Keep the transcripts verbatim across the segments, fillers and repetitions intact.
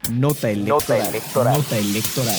Nota electoral. Nota electoral. Nota electoral.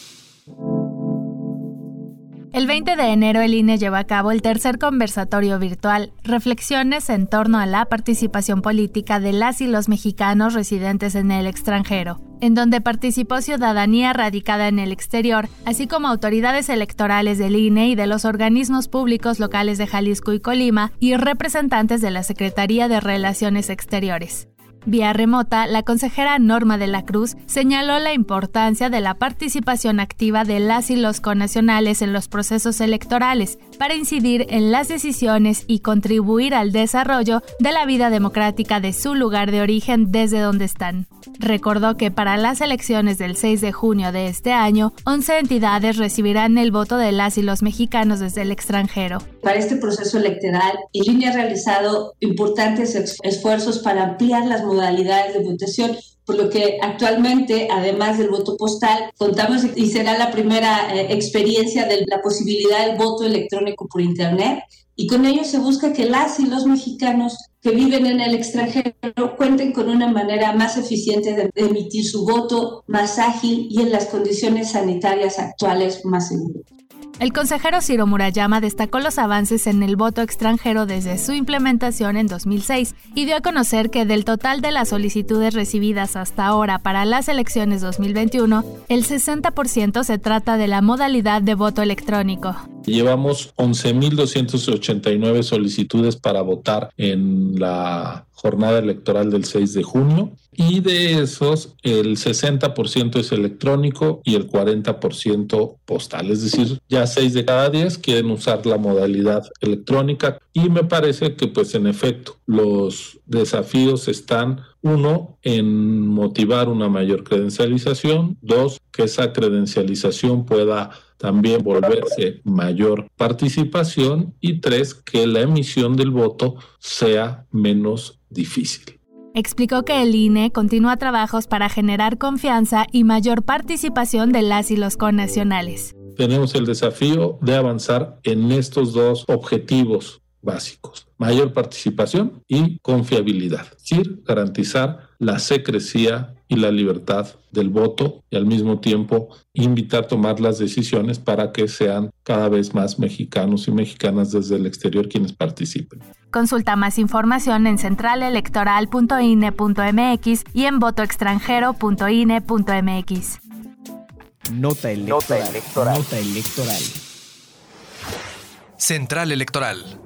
El veinte de enero el I N E lleva a cabo el tercer conversatorio virtual, Reflexiones en torno a la participación política de las y los mexicanos residentes en el extranjero, en donde participó ciudadanía radicada en el exterior, así como autoridades electorales del I N E y de los organismos públicos locales de Jalisco y Colima y representantes de la Secretaría de Relaciones Exteriores. Vía remota, la consejera Norma de la Cruz señaló la importancia de la participación activa de las y los connacionales en los procesos electorales para incidir en las decisiones y contribuir al desarrollo de la vida democrática de su lugar de origen desde donde están. Recordó que para las elecciones del seis de junio de este año, once entidades recibirán el voto de las y los mexicanos desde el extranjero. Para este proceso electoral, el I N E ha realizado importantes ex- esfuerzos para ampliar las modalidades de votación, por lo que actualmente, además del voto postal, contamos y será la primera eh, experiencia de la posibilidad del voto electrónico por Internet, y con ello se busca que las y los mexicanos que viven en el extranjero cuenten con una manera más eficiente de emitir su voto, más ágil y en las condiciones sanitarias actuales más seguras. El consejero Ciro Murayama destacó los avances en el voto extranjero desde su implementación en dos mil seis y dio a conocer que del total de las solicitudes recibidas hasta ahora para las elecciones dos mil veintiuno, el sesenta por ciento se trata de la modalidad de voto electrónico. Llevamos once mil doscientas ochenta y nueve solicitudes para votar en la jornada electoral del seis de junio y de esos el sesenta por ciento es electrónico y el cuarenta por ciento postal, es decir, ya seis de cada diez quieren usar la modalidad electrónica y me parece que pues en efecto los desafíos están, uno, en motivar una mayor credencialización, dos, que esa credencialización pueda también volverse mayor participación y tres, que la emisión del voto sea menos difícil. Explicó que el I N E continúa trabajos para generar confianza y mayor participación de las y los connacionales. Tenemos el desafío de avanzar en estos dos objetivos básicos: mayor participación y confiabilidad, es decir, garantizar la secrecía y la libertad del voto y al mismo tiempo invitar a tomar las decisiones para que sean cada vez más mexicanos y mexicanas desde el exterior quienes participen. Consulta más información en central electoral punto i n e punto m x y en voto extranjero punto i n e punto m x. Nota electoral. Nota electoral. Nota electoral. Central Electoral.